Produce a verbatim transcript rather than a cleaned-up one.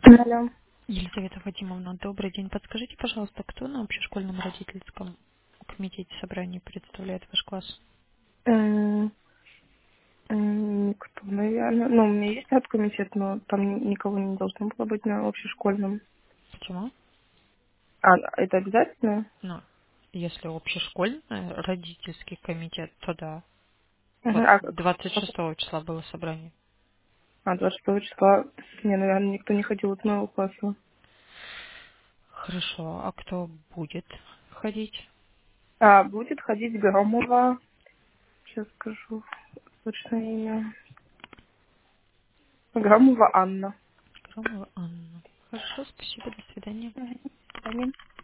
Алло. Елизавета Вадимовна, добрый день. Подскажите, пожалуйста, кто на общешкольном родительском комитете собраний представляет ваш класс? М, м, Никто, наверное. Ну, у меня есть комитет, но там ни- никого не должно было быть на общешкольном. Почему? А, это обязательно? Ну, если общешкольный родительский комитет, то да. Мгм. Вот А, как- двадцать шестого числа было собрание. а двадцать шестого числа, не, наверное, никто не ходил из моего класса. Хорошо, а кто будет ходить? А, будет ходить Громова. Сейчас скажу точное имя. Громова Анна. Громова Анна. Хорошо, спасибо, до свидания. Мгм.